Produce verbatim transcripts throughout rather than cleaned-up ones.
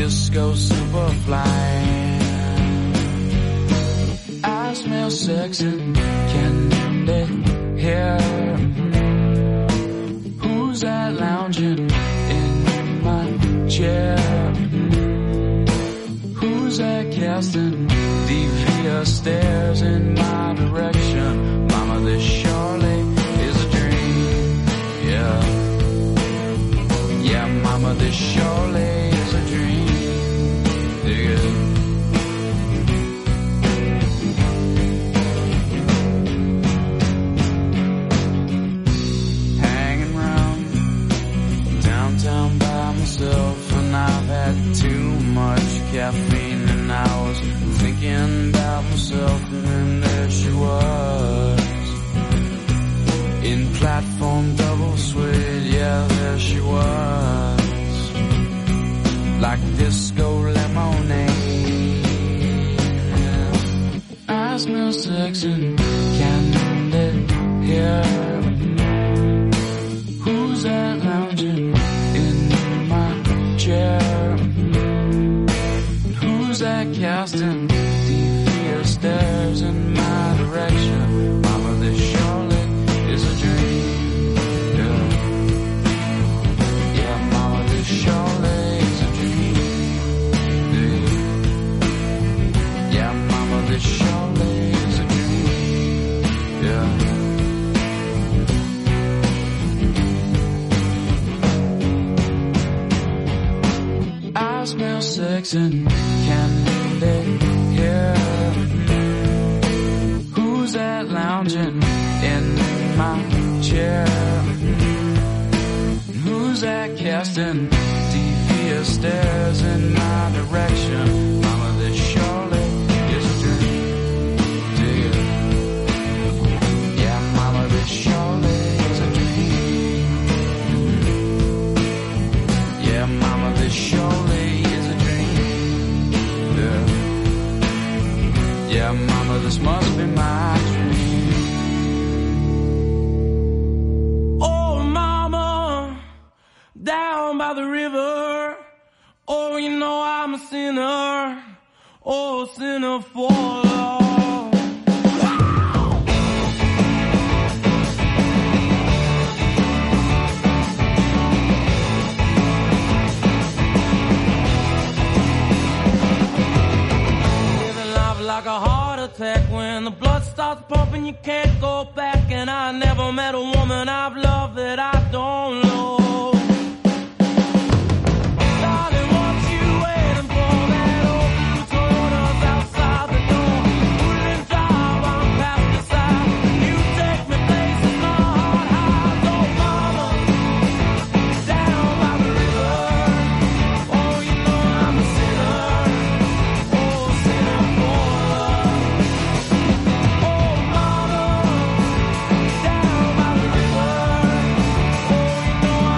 disco superfly. I smell sex and candy here. Who's that lounging in my chair? Who's that casting devious stares in my direction? Mama, this surely is a dream. Yeah, yeah, mama, this surely is a dream. Dig it. Hanging around downtown by myself, and I've had too much caffeine, and I was thinking about myself, and then there she was in platform double suede. Yeah, there she was, like disco lemonade. I smell sex and candy here. Who's that lounging in my chair? Who's that casting devious stares in my direction? Mama, this surely is a dream. Yeah, yeah, mama, this surely is a dream. Yeah, yeah, mama, this surely is a dream. Yeah. I smell sex and candy here. Who's that lounging in my chair? Who's that casting devious stares in my direction? Mama, this surely is a dream. Dig it. Yeah, mama, this surely is a dream. Yeah, mama, this surely is a dream. Yeah, yeah, mama, this must be my dream. Oh, mama, down by the river. Oh, you know I'm a sinner. Oh, a sinner for love. Like a heart attack when the blood starts pumping, you can't go back. And I never met a woman I've loved that I don't know. Darling, what you waiting for? That old blue Toyota's outside the door. Wouldn't drive on past the side. You take me places my heart hides. Oh, mama, down by the river. Oh, you know I'm a sinner. Oh, sinner for down by the river. Oh, you know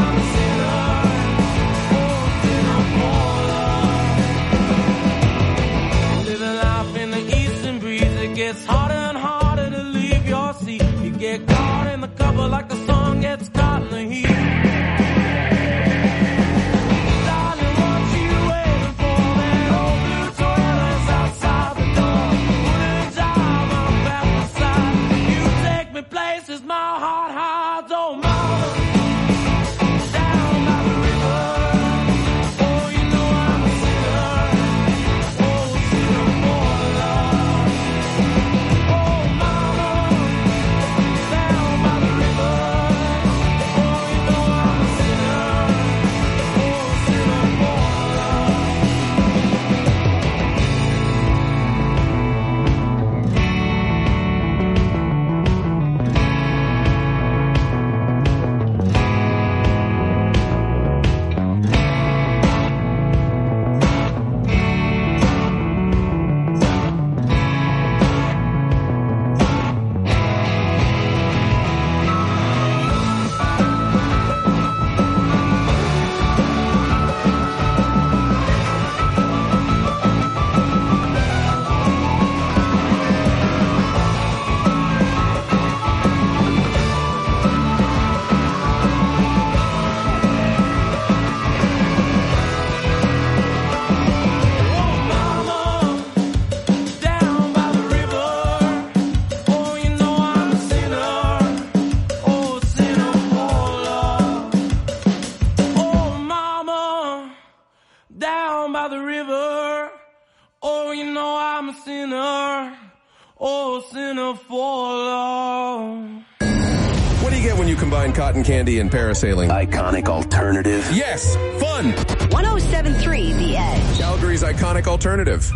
by the river. Oh, you know I'm a sinner. Oh, a sinner for love. What do you get when you combine cotton candy and parasailing? Iconic alternative. Yes, fun. one oh seven point three The Edge. Calgary's iconic alternative.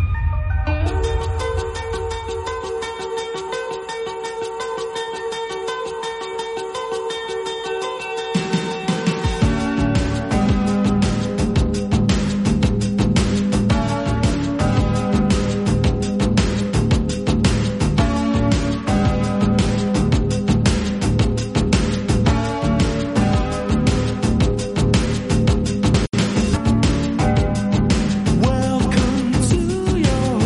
Welcome to your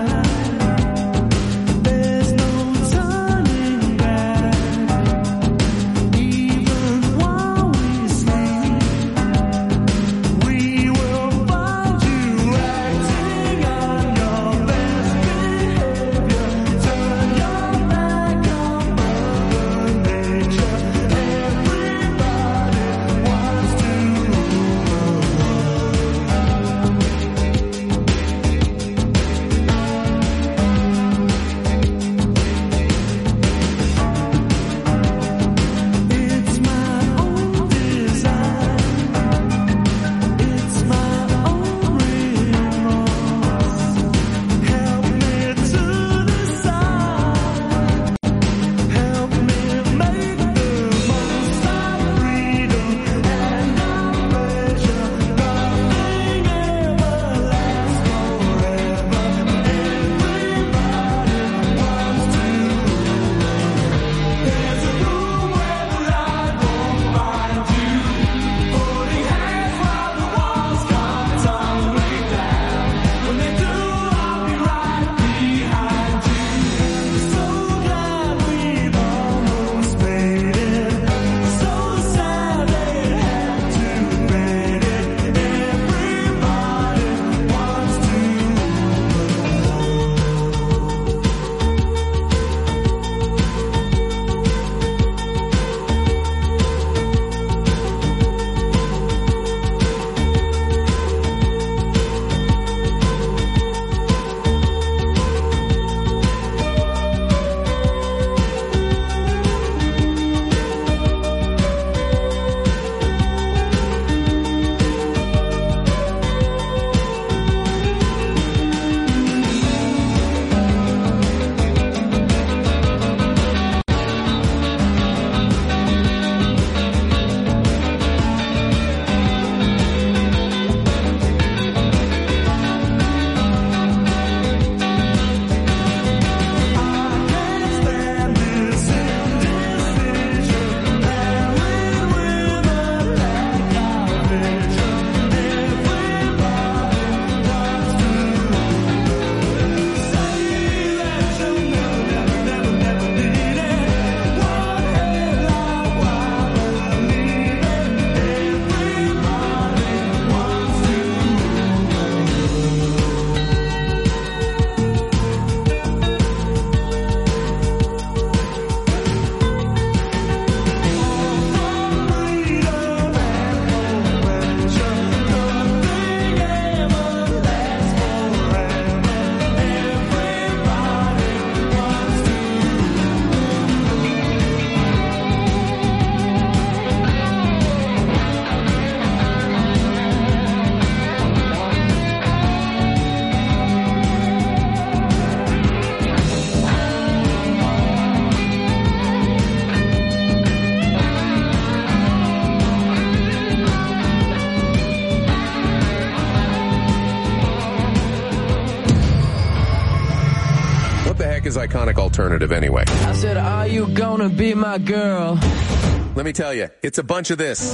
is iconic alternative anyway? I said, are you gonna be my girl? Let me tell you, it's a bunch of this.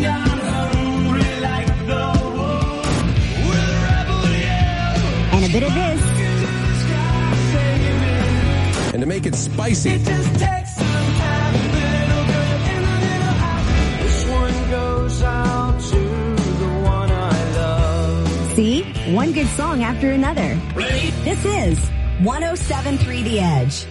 And a bit of this. And to make it spicy, This one goes out to the one I love. See? One good song after another. This is one oh seven point three The Edge.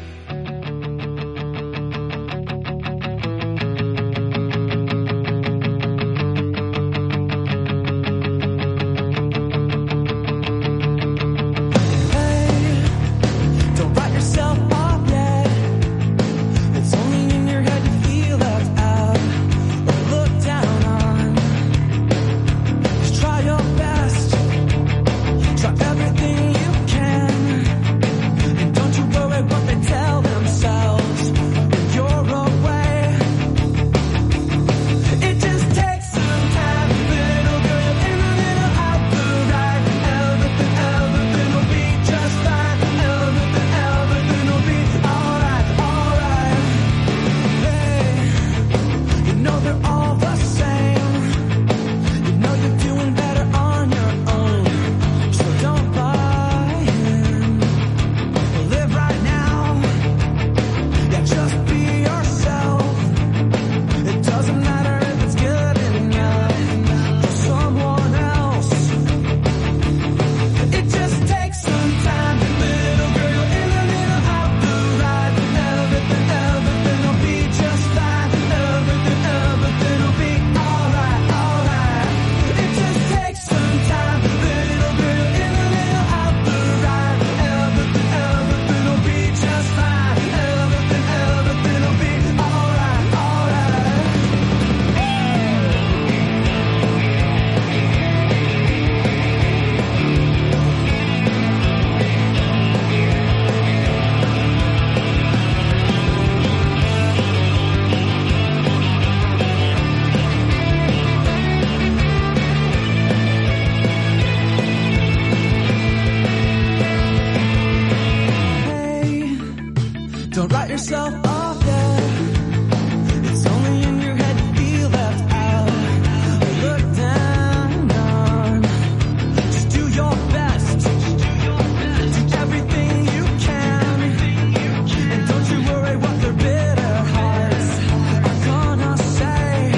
yourself off, yeah. It's only in your head you feel left out. Look down on. Just do your best. Do everything you can. And don't you worry what their bitter hearts are gonna say.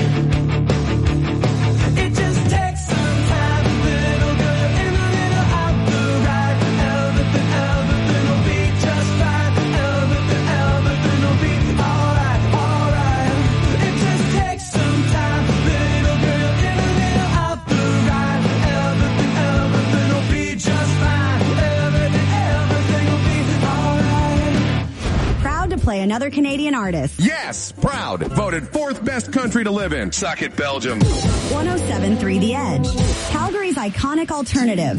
It just takes some time, little girl. You're in a little out the right. Everything, everything will be just fine. Everything, everything will be alright, alright. It just takes some time, little girl. You're in a little out the right. Everything, everything will be just fine. Everything, everything will be alright. Proud to play another Canadian artist. Yes, proud. Voted fourth best country to live in. Suck it, Belgium. one oh seven point three The Edge. Calgary's iconic alternative.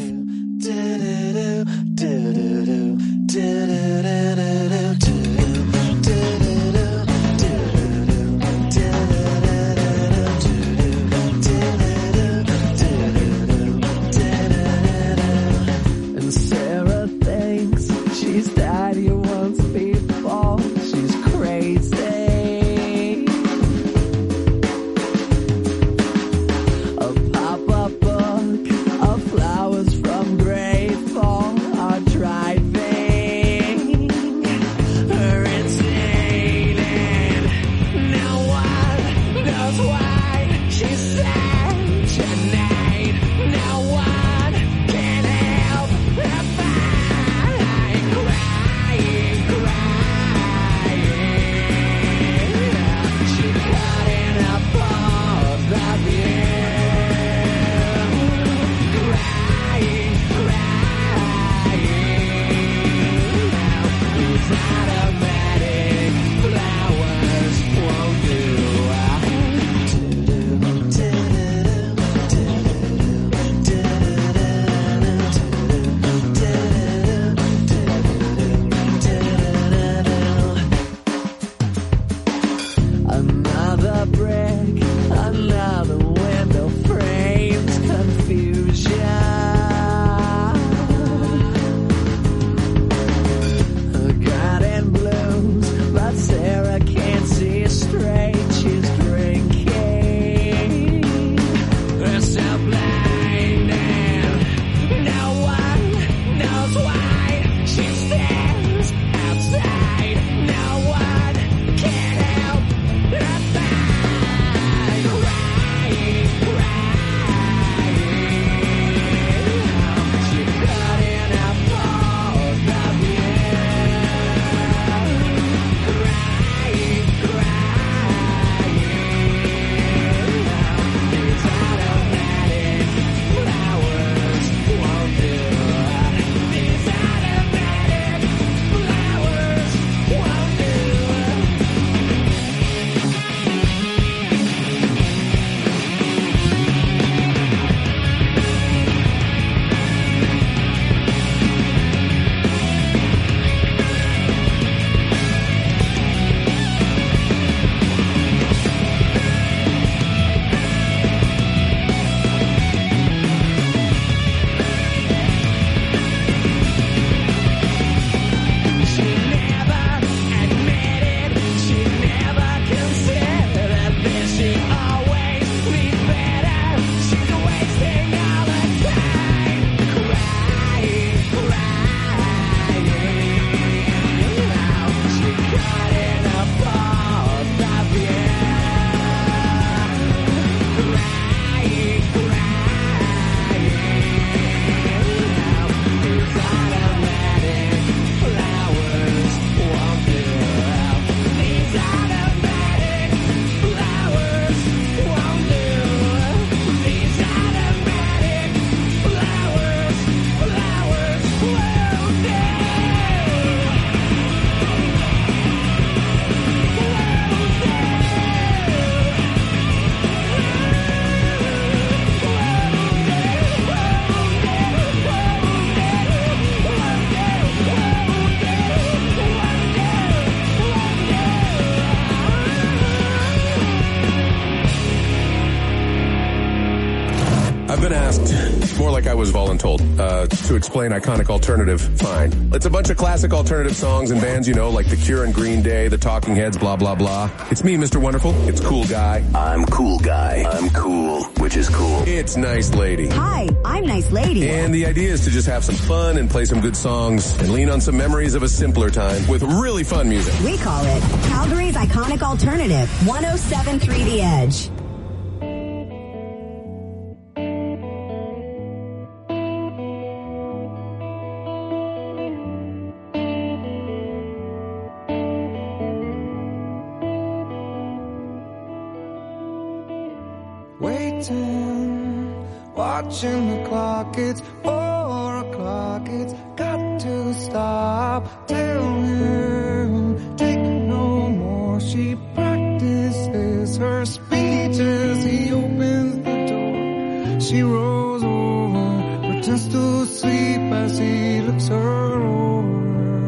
And Sarah thinks she's daddy wants people. She's crazy. A pop-up book of flowers from Grateful are driving her insane. I've been asked, more like I was voluntold, uh, to explain iconic alternative. Fine. It's a bunch of classic alternative songs and bands, you know, like The Cure and Green Day, The Talking Heads, blah, blah, blah. It's me, Mister Wonderful. It's Cool Guy. I'm Cool Guy. I'm cool, which is cool. It's Nice Lady. Hi, I'm Nice Lady. And the idea is to just have some fun and play some good songs and lean on some memories of a simpler time with really fun music. We call it Calgary's Iconic Alternative, one oh seven point three The Edge. Waiting, watching the clock, it's four o'clock, it's got to stop. Tell him, take no more. She practices her speech as he opens the door. She rolls over, pretends to sleep as he looks her over.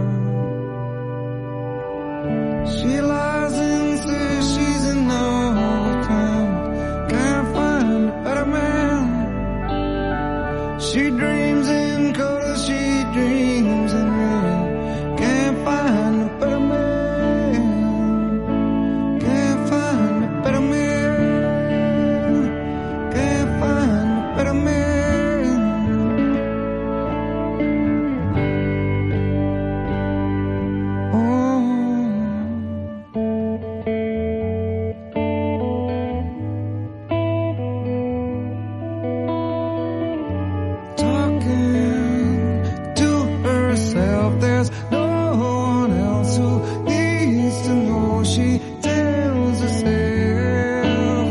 She lies and says she's in love with him. Can't find a better man. She dreams in color, she dreams in red. Can't find a better man. Can't find a better man. Can't find a better man. Oh. There's no one else who needs to know. She tells herself.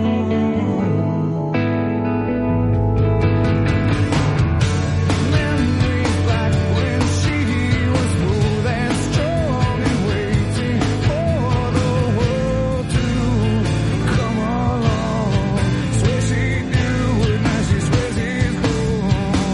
Memories back when she was smooth and strong and waiting for the world to come along. Swear she'd do it, now she swears it's gone.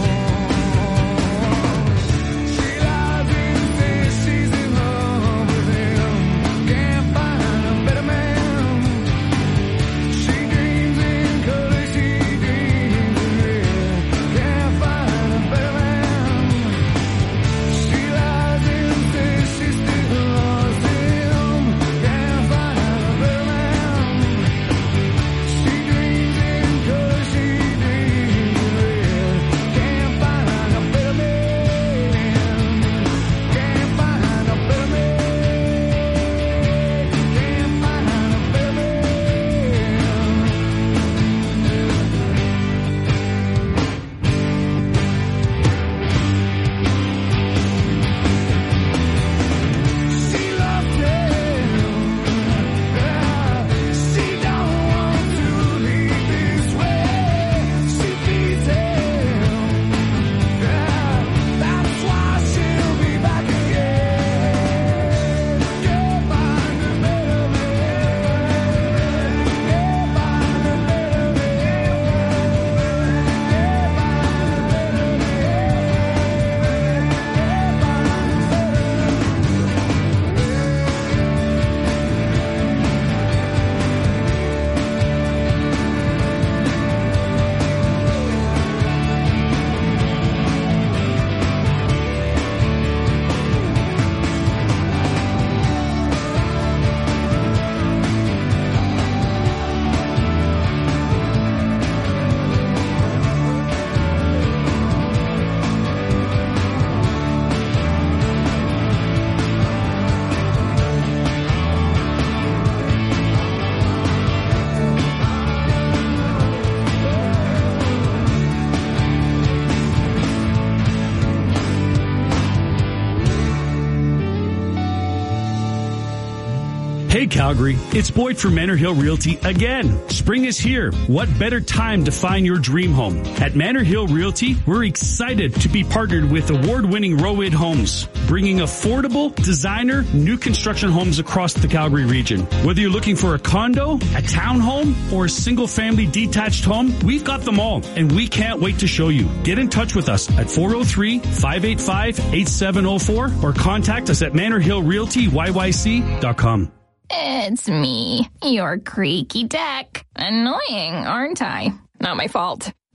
She lies in she's in love with him. Can't find a better man. She dreams in color, she dreams in red. Can't find a better man. She lies and says she still loves him. Can't find a better man. She dreams in color, she dreams in red. Can't find a better man. Can't find a better man. Can't find a better man. She loves him. She don't want to leave this way. She feeds him. That's why she'll be back again. Can't find a better man. Can't find a better man. Hey Calgary, it's Boyd from Manor Hill Realty again. Spring is here. What better time to find your dream home? At Manor Hill Realty, we're excited to be partnered with award-winning Rowid Homes, bringing affordable, designer, new construction homes across the Calgary region. Whether you're looking for a condo, a townhome, or a single-family detached home, we've got them all, and we can't wait to show you. Get in touch with us at four oh three, five eight five, eight seven oh four or contact us at manor hill realty y y c dot com. It's me, your creaky deck. Annoying, aren't I? Not my fault.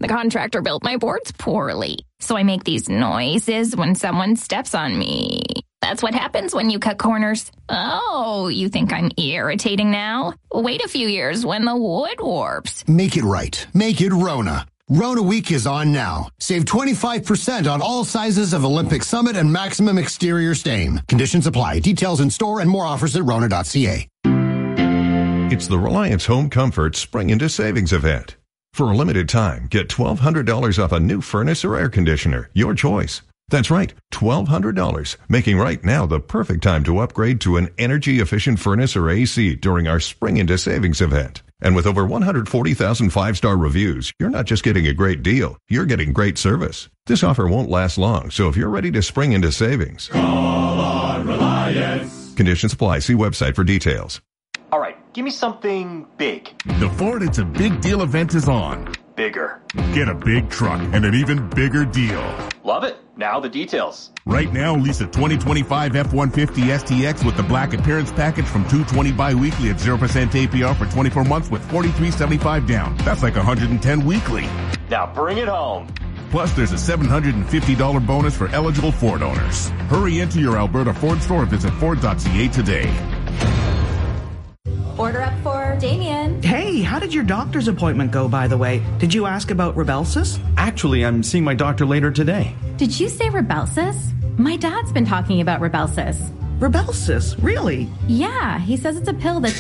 The contractor built my boards poorly, so I make these noises when someone steps on me. That's what happens when you cut corners. Oh, you think I'm irritating now? Wait a few years when the wood warps. Make it right. Make it Rona. Rona Week is on now. Save twenty-five percent on all sizes of Olympic Summit and Maximum Exterior Stain. Conditions apply. Details in store and more offers at rona dot c a. It's the Reliance Home Comfort Spring into Savings event. For a limited time, get twelve hundred dollars off a new furnace or air conditioner. Your choice. That's right, twelve hundred dollars, making right now the perfect time to upgrade to an energy-efficient furnace or A C during our Spring into Savings event. And with over one hundred forty thousand five-star reviews, you're not just getting a great deal, you're getting great service. This offer won't last long, so if you're ready to spring into savings, call on Reliance. Conditions apply. See website for details. All right, give me something big. The Ford It's a Big Deal event is on. Bigger. Get a big truck and an even bigger deal. Love it. Now the details. Right now, lease a twenty twenty-five F one fifty S T X with the black appearance package from two hundred twenty bi-weekly at zero percent A P R for twenty-four months with forty-three seventy-five down. That's like one hundred ten weekly. Now bring it home. Plus, there's a seven hundred fifty dollars bonus for eligible Ford owners. Hurry into your Alberta Ford store or visit Ford dot c a today. Order up for Damien. Hey, how did your doctor's appointment go, by the way? Did you ask about Rybelsus? Actually, I'm seeing my doctor later today. Did you say Rybelsus? My dad's been talking about Rybelsus. Rybelsus? Really? Yeah, he says it's a pill that...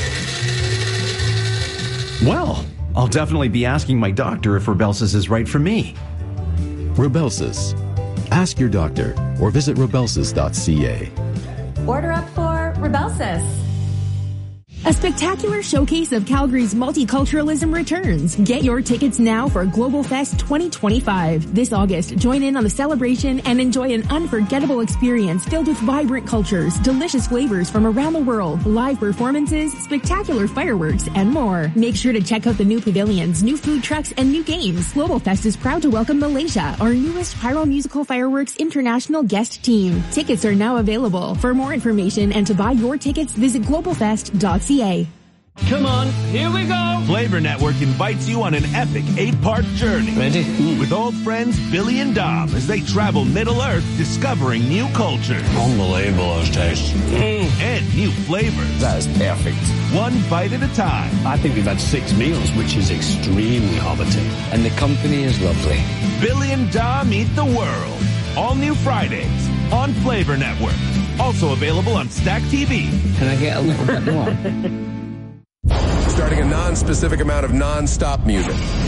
Well, I'll definitely be asking my doctor if Rybelsus is right for me. Rybelsus. Ask your doctor or visit rybelsus dot c a. Order up for Rybelsus. A spectacular showcase of Calgary's multiculturalism returns. Get your tickets now for Global Fest twenty twenty-five. This August, join in on the celebration and enjoy an unforgettable experience filled with vibrant cultures, delicious flavors from around the world, live performances, spectacular fireworks, and more. Make sure to check out the new pavilions, new food trucks, and new games. Global Fest is proud to welcome Malaysia, our newest Pyro Musical Fireworks International guest team. Tickets are now available. For more information and to buy your tickets, visit global fest dot c a. Come on, here we go. Flavor Network invites you on an epic eight-part journey. Ready? Mm. With old friends Billy and Dom as they travel Middle-earth discovering new cultures. Unbelievable those tastes. Mm. And new flavors. That is perfect. One bite at a time. I think we've had six meals, which is extremely hobbity. And the company is lovely. Billy and Dom eat the world. All new Fridays on Flavor Network. Also available on Stack T V. Can I get a little bit more? Starting a non-specific amount of non-stop music.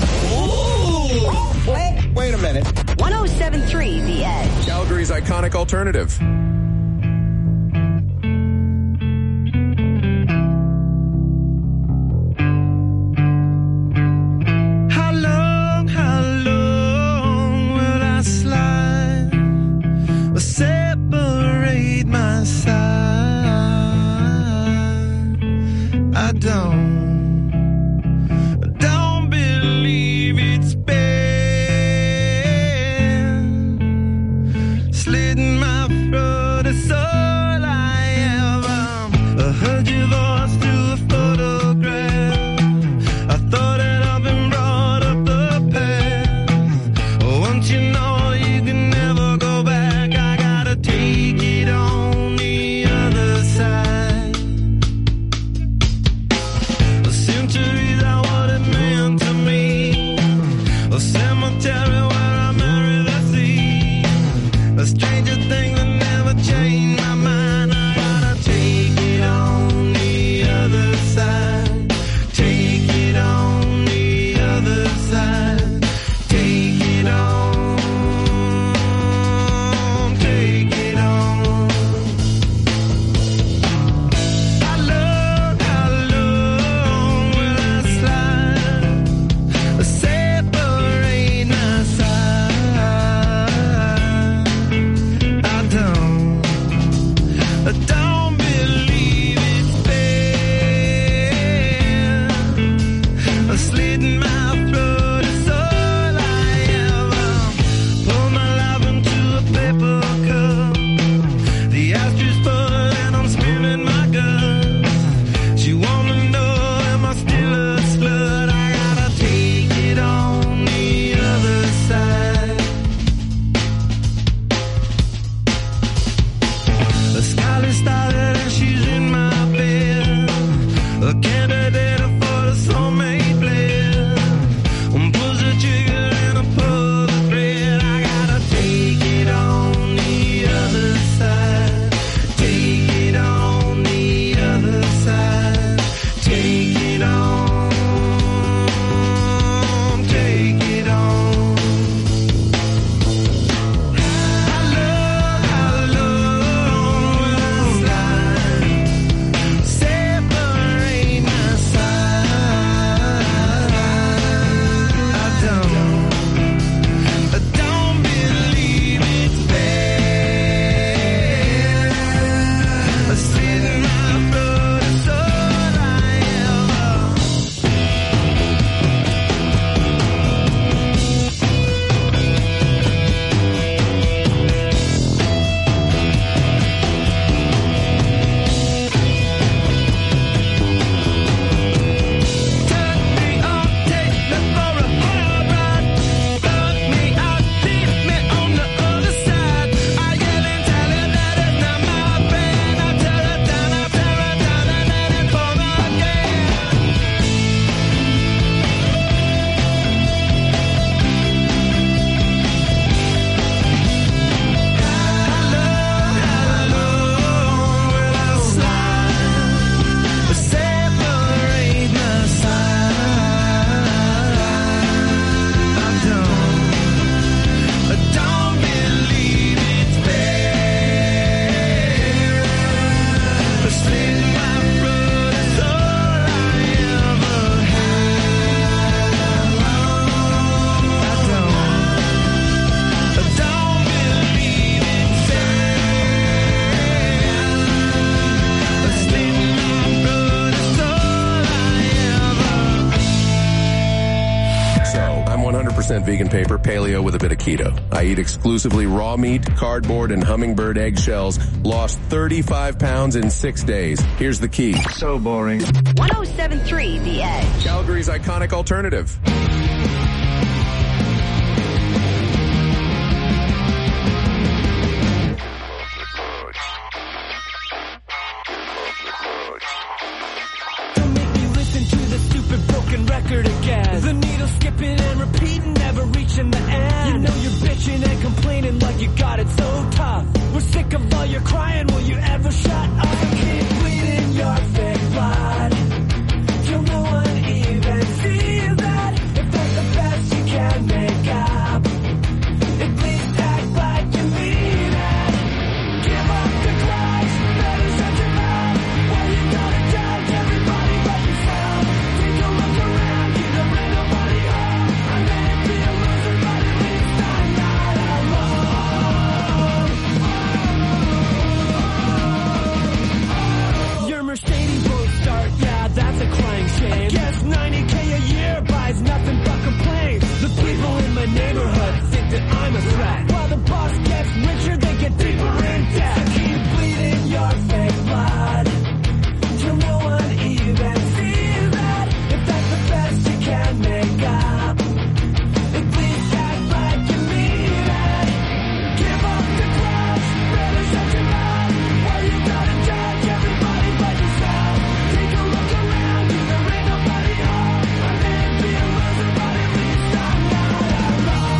Ooh! Wait, wait a minute. one oh seven point three The Edge. Calgary's iconic alternative. How long, how long will I slide or separate my side? I don't. percent vegan paper, paleo with a bit of keto. I eat exclusively raw meat, cardboard, and hummingbird eggshells. Lost thirty-five pounds in six days. Here's the key. So boring. one oh seven point three The Edge. Calgary's iconic alternative. Record again. The needle skipping and repeating, never reaching the end. You know you're bitching and complaining like you got it so tough. We're sick of all your crying, will you ever shut up? So keep bleeding your fake blood till no one even sees that. If that's the best you can make up, at least act like you mean it. Give up the grudge, better shut your mouth. Why you gotta judge everybody but yourself? Take a look around you, there ain't nobody home. I may be a loser, but at least I'm not alone. Your Mercedes won't start, yeah, that's a crying shame. I guess ninety K a year buys nothing but complaints. The people in my neighborhood think that I'm a threat. While the boss gets richer, they get deeper in debt. So keep bleeding your fake blood till no one even sees that. If that's the best you can make up, at least act like you mean it. Give up the grudge, better shut your mouth. Why you gotta judge everybody but yourself? Take a look around you, there ain't nobody home. I may be a loser, but at least I'm not alone.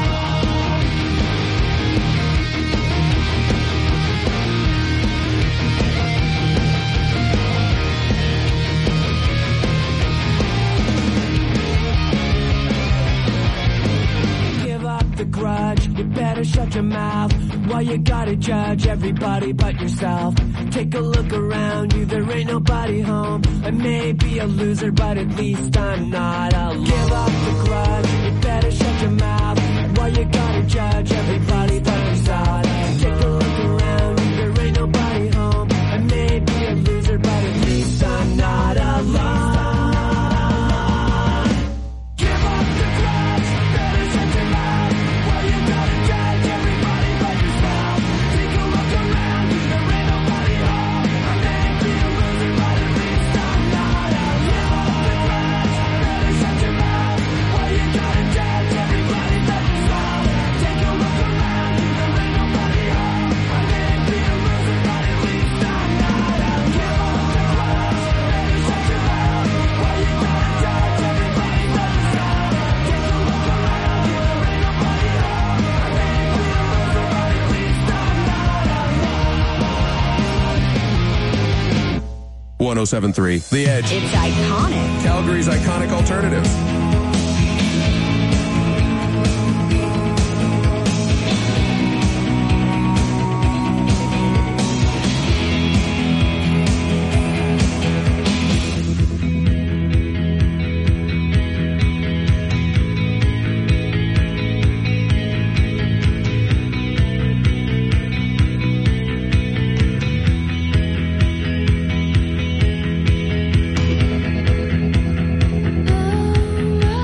Give up the grudge, you better shut your mouth. Why you gotta judge everybody but yourself? Take a look around you, there ain't nobody home. I may be a loser, but at least I'm not alone. Give up the grudge, you better shut your mouth. Why you gotta judge everybody but yourself? Take a look around you, there ain't nobody home. I may be a loser, but at least I'm not alone. Give up the grudge, better shut your mouth. Why you gotta judge everybody but yourself? Take a look around you, there ain't nobody home. I may be a loser, but at least I'm not alone. Give up the grudge, better shut your mouth. Why you gotta judge everybody but yourself? Take a look around you, there ain't nobody home. I may be a loser, but at least I'm not alone. Give up the grudge, better shut your mouth. Why you gotta judge everybody but yourself? Take a look around you, there ain't nobody home. I may be a loser, but at least I'm not alone. one oh seven point three The Edge. It's iconic. Calgary's iconic alternative. Oh,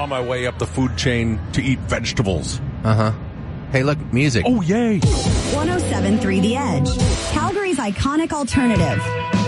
on my way up the food chain to eat vegetables. Uh-huh. Hey, look, music. Oh, yay. one oh seven point three The Edge, Calgary's iconic alternative.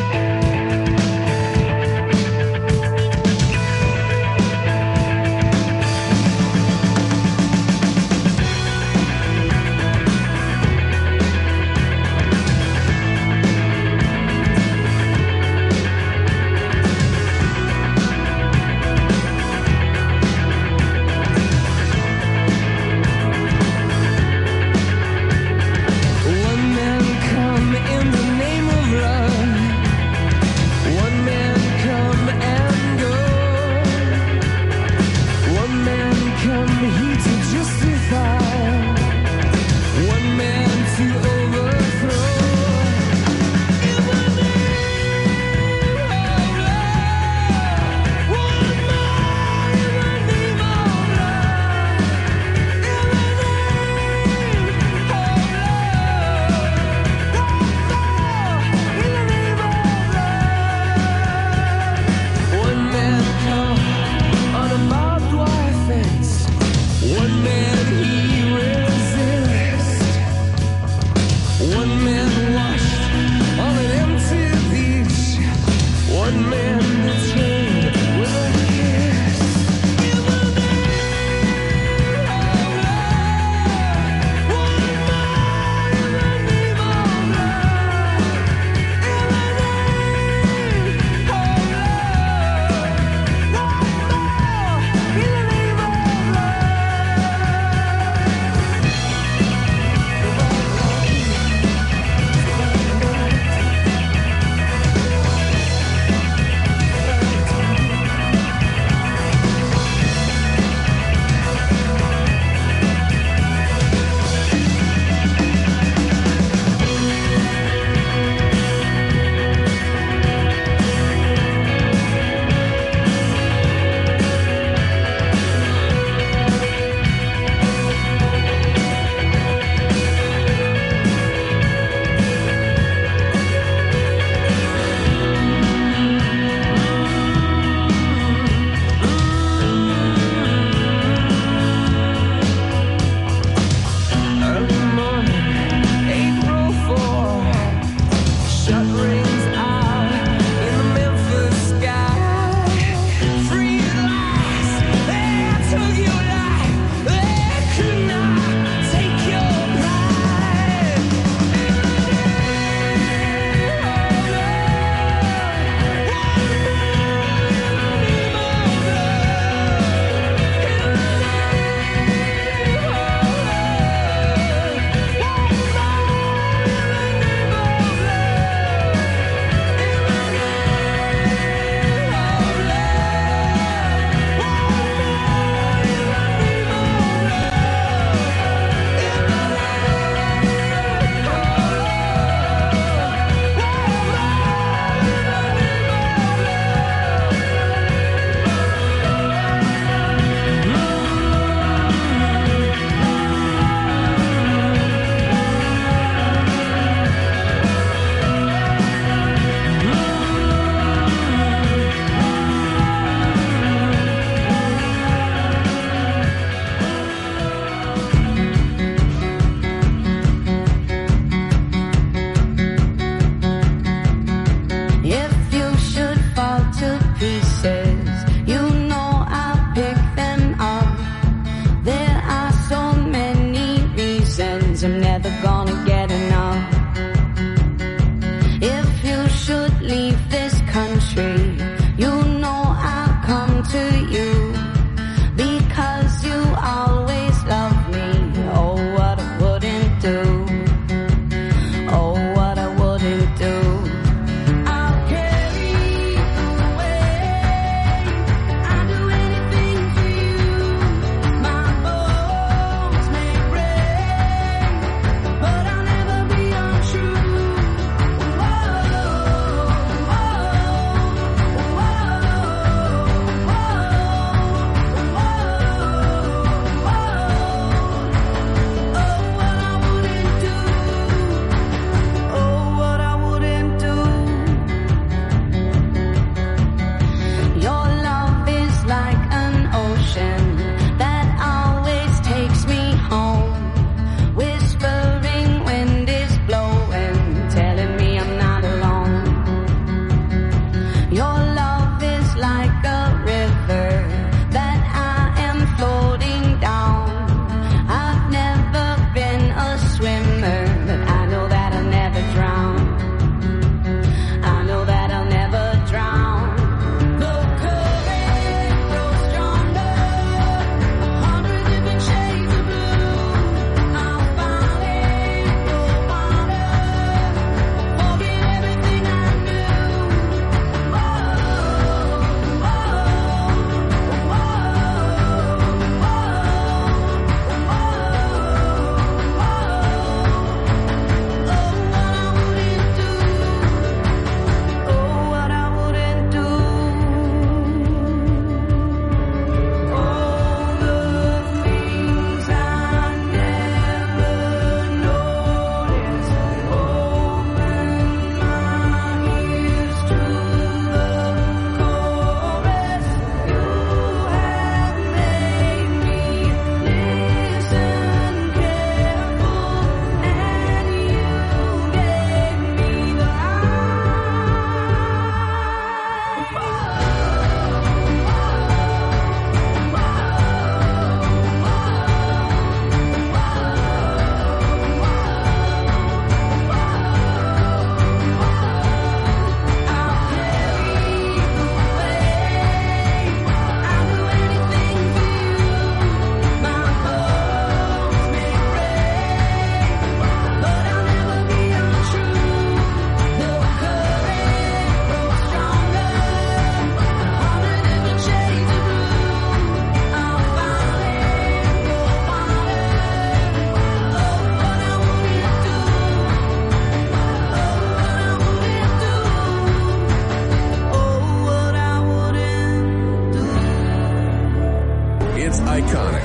One man come in the name of love. One man come and go. One man come here to justify. One man to overthrow. In the name of love. One more in the name of love. In the name of One man come on a barbed wire fence. One man he resists. One man washed on an empty beach. One man betrayed with a kiss. In the name of love. One more in the name of love. In the name of love. One more in the name of love. Early morning, April fourth, shut rings out in the Memphis sky. Free at last, they took your life, they could not take your pride. In the name of love, one more in the name of love. In the name of If you should fall to pieces, you know I'll pick them up. There are so many reasons I'm never gonna get enough. If you should leave this country, you know I'll come to you because you always love me. Oh, what I wouldn't do. Oh, what I wouldn't do. I'll carry you away. I'll do anything for you. My bones may break, but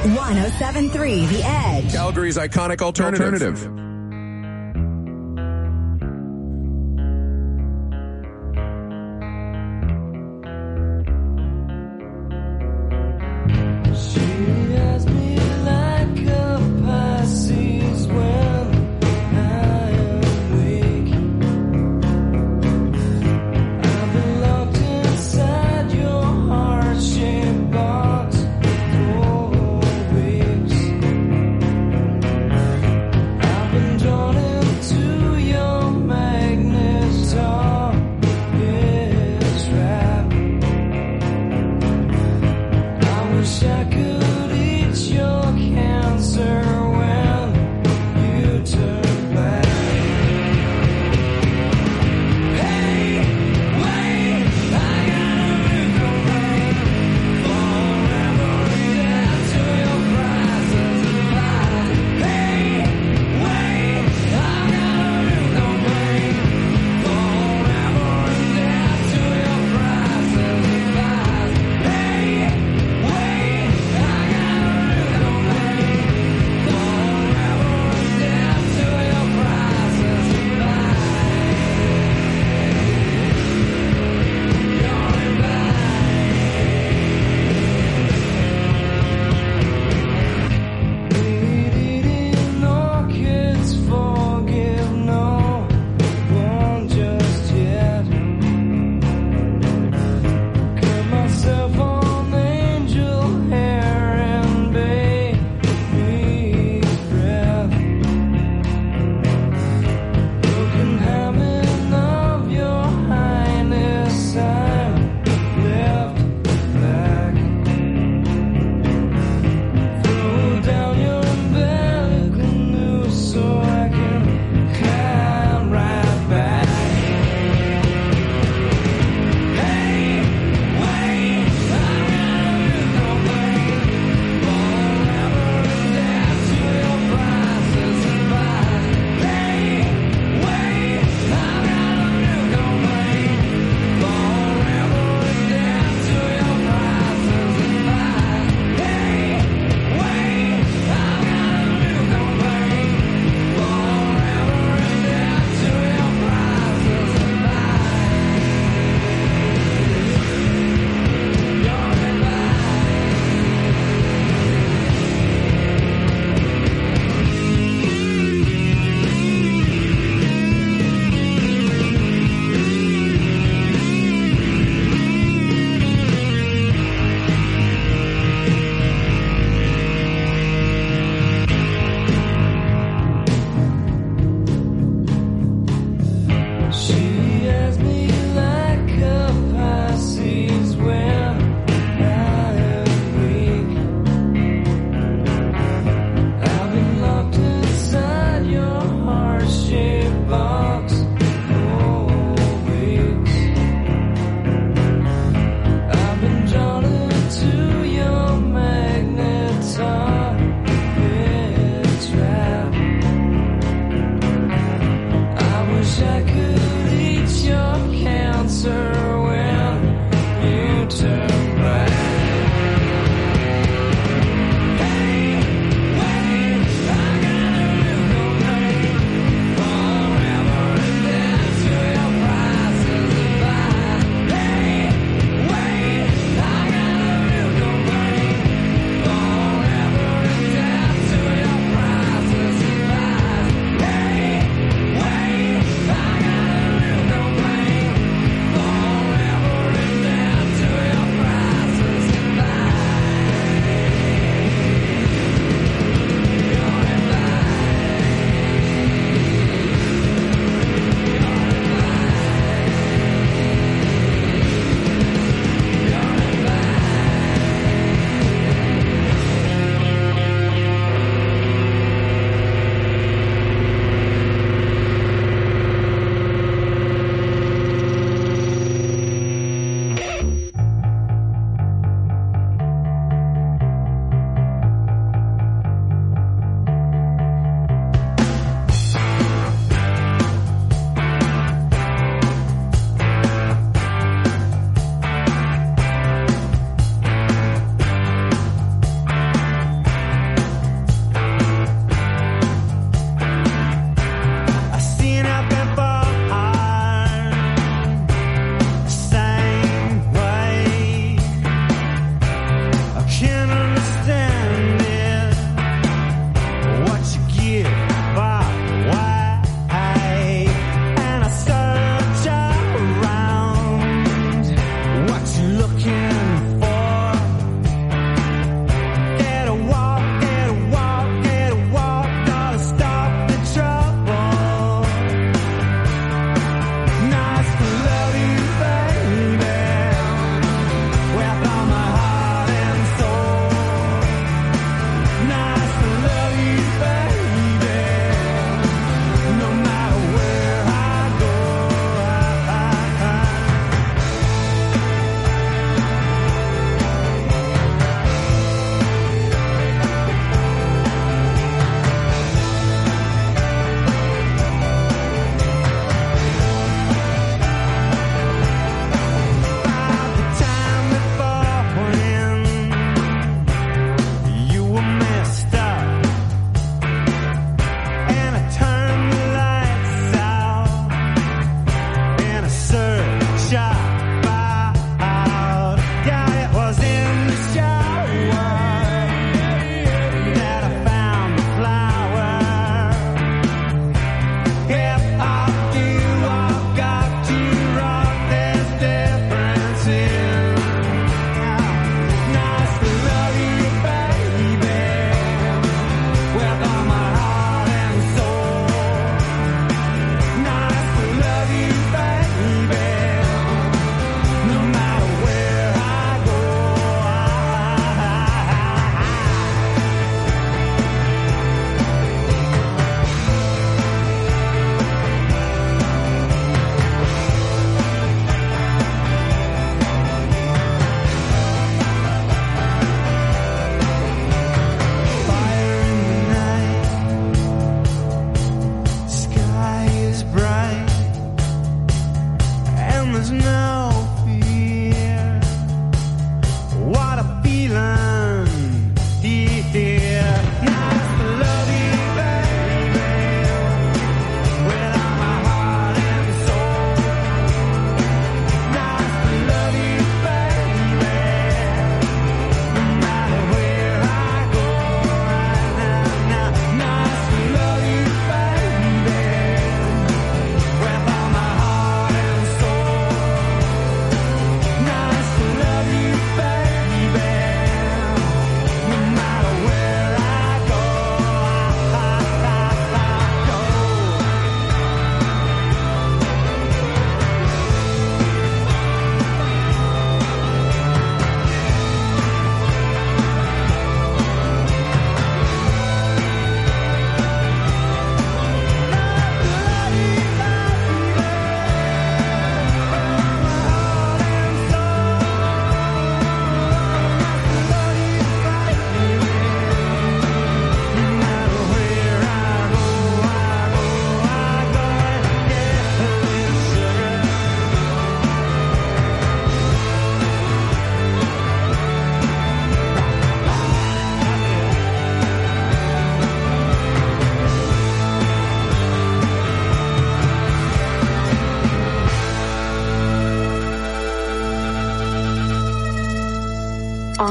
one oh seven point three The Edge. Calgary's iconic alternative. Alternative. I've been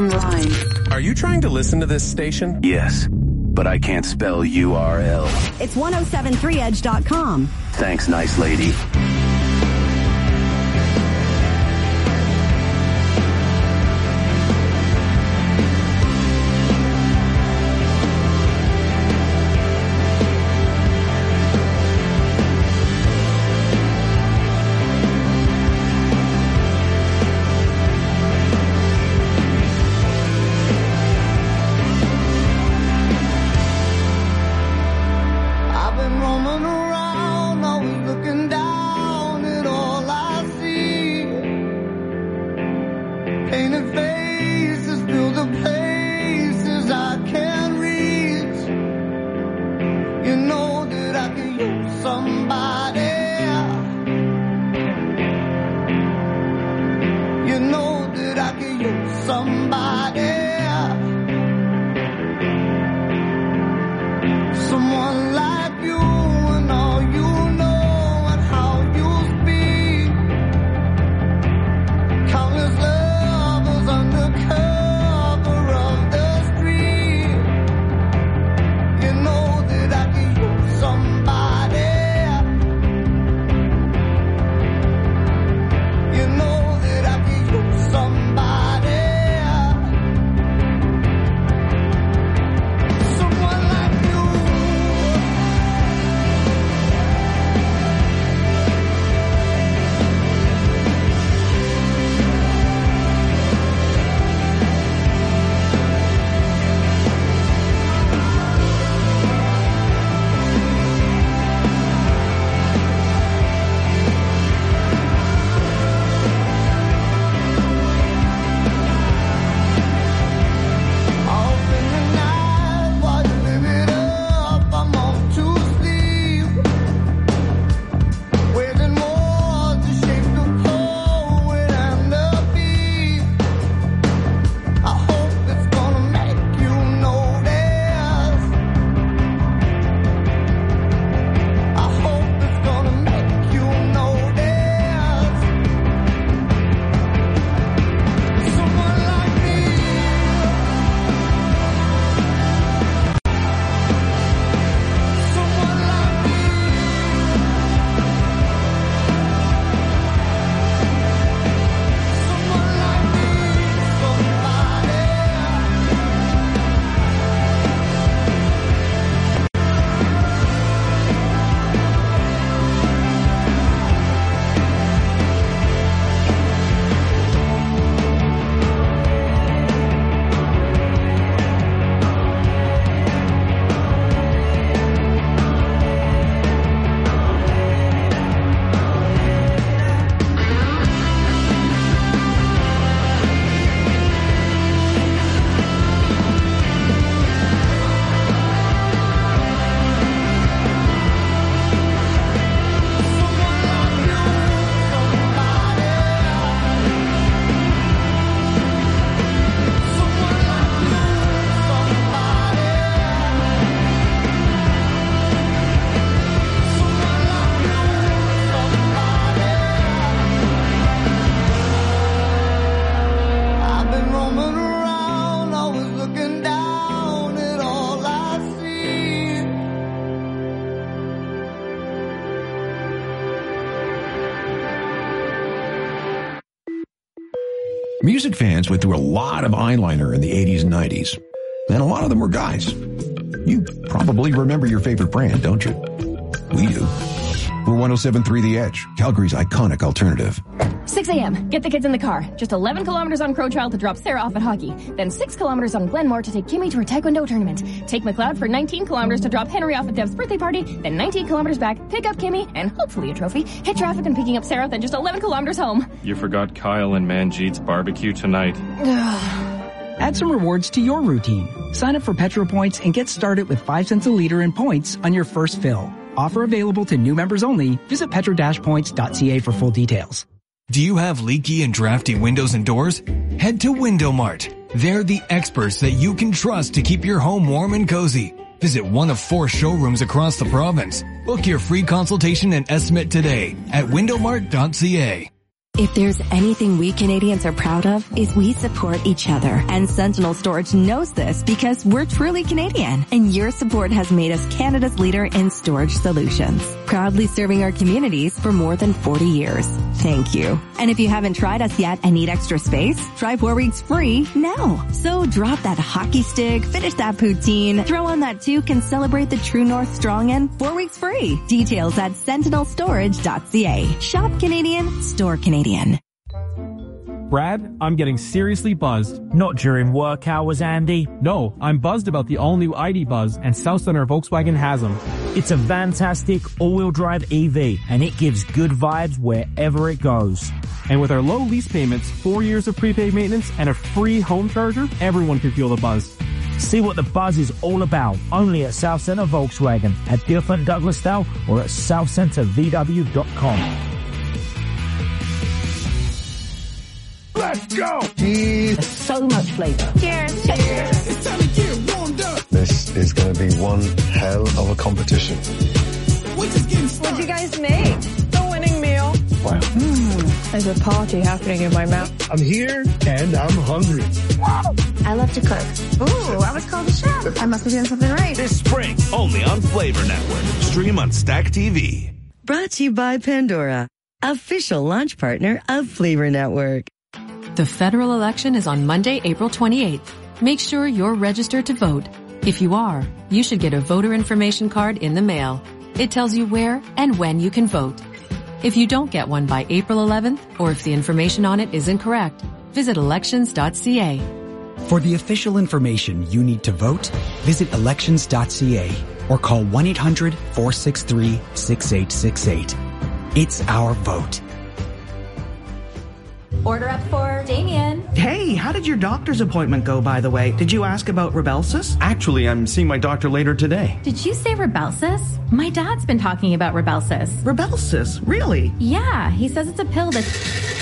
online. Are you trying to listen to this station? Yes, but I can't spell U R L. It's ten seventy-three edge dot com. Thanks, nice lady. I've been roaming around, always looking down at all I see. Painted faces fill the places I can't reach. You know that I can use somebody. You know that I can use somebody. Someone like you and all you know and how you speak. Countless lovers under cover of the street. You know that I can use somebody. You know that I can use somebody. Someone like you. Open the night while you live it up. I'm off to sleep. Waiting more to shape the poet and the beat. I hope it's gonna make you notice. I hope it's gonna make you notice. Someone like me. Someone like me. Someone like me. Somebody. I've been roaming around, always looking down at all I see. Music fans went through a lot of eyeliner in the eighties and nineties, and a lot of them were guys. You probably remember your favorite brand, don't you? We do. We're ten seventy-three The Edge, Calgary's iconic alternative. six a.m. Get the kids in the car. Just eleven kilometers on Crow Trail to drop Sarah off at hockey. Then six kilometers on Glenmore to take Kimmy to her Taekwondo tournament. Take McLeod for nineteen kilometers to drop Henry off at Dev's birthday party. Then nineteen kilometers back, pick up Kimmy, and hopefully a trophy. Hit traffic and picking up Sarah, then just eleven kilometers home. You forgot Kyle and Manjeet's barbecue tonight. Add some rewards to your routine. Sign up for Petro Points and get started with five cents a liter in points on your first fill. Offer available to new members only. Visit petro dash points dot c a for full details. Do you have leaky and drafty windows and doors? Head to Window Mart. They're the experts that you can trust to keep your home warm and cozy. Visit one of four showrooms across the province. Book your free consultation and estimate today at window mart dot c a. If there's anything we Canadians are proud of, is we support each other. And Sentinel Storage knows this because we're truly Canadian. And your support has made us Canada's leader in storage solutions. Proudly serving our communities for more than forty years. Thank you. And if you haven't tried us yet and need extra space, try four weeks free now. So drop that hockey stick, finish that poutine, throw on that toque and celebrate the True North Strong and four weeks free. Details at sentinel storage dot c a. Shop Canadian, store Canadian. Brad, I'm getting seriously buzzed. Not during work hours, Andy. No, I'm buzzed about the all-new I D Buzz, and South Center Volkswagen has them. It's a fantastic all-wheel drive E V, and it gives good vibes wherever it goes. And with our low lease payments, four years of prepaid maintenance, and a free home charger, everyone can feel the buzz. See what the buzz is all about, only at South Center Volkswagen, at Deerfoot Douglasdale, or at south center v w dot com. Let's go! There's so much flavor. Cheers. Cheers. It's time to get warmed up. This is going to be one hell of a competition. What'd you guys make? The winning meal. Wow. Mm, there's a party happening in my mouth. I'm here and I'm hungry. Wow. I love to cook. Ooh, I was called a chef. I must be doing something right. This spring, only on Flavor Network. Stream on Stack T V. Brought to you by Pandora, official launch partner of Flavor Network. The federal election is on Monday, April twenty-eighth. Make sure you're registered to vote. If you are, you should get a voter information card in the mail. It tells you where and when you can vote. If you don't get one by April eleventh, or if the information on it is incorrect, visit elections dot c a. For the official information you need to vote, visit elections dot c a or call one eight hundred four six three six eight six eight. It's our vote. Order up for Damien. Hey, how did your doctor's appointment go, by the way? Did you ask about Rybelsus? Actually, I'm seeing my doctor later today. Did you say Rybelsus? My dad's been talking about Rybelsus. Rybelsus? Really? Yeah, he says it's a pill that's...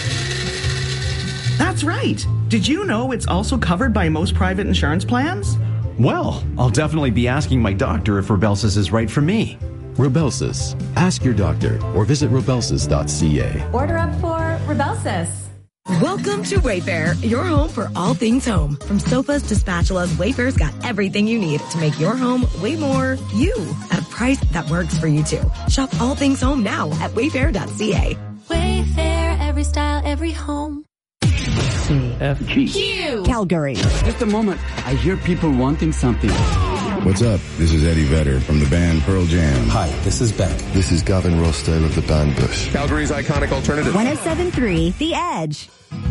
That's right. Did you know it's also covered by most private insurance plans? Well, I'll definitely be asking my doctor if Rybelsus is right for me. Rybelsus. Ask your doctor or visit rybelsus dot c a. Order up for Rybelsus. Welcome to Wayfair, your home for all things home. From sofas to spatulas, Wayfair's got everything you need to make your home way more you at a price that works for you too. Shop all things home now at wayfair dot c a. Wayfair, every style, every home. C F G Q Calgary. Just a moment. I hear people wanting something. What's up? This is Eddie Vedder from the band Pearl Jam. Hi, this is Beck. This is Gavin Rossdale of the band Bush. Calgary's iconic alternative. one oh seven point three The Edge.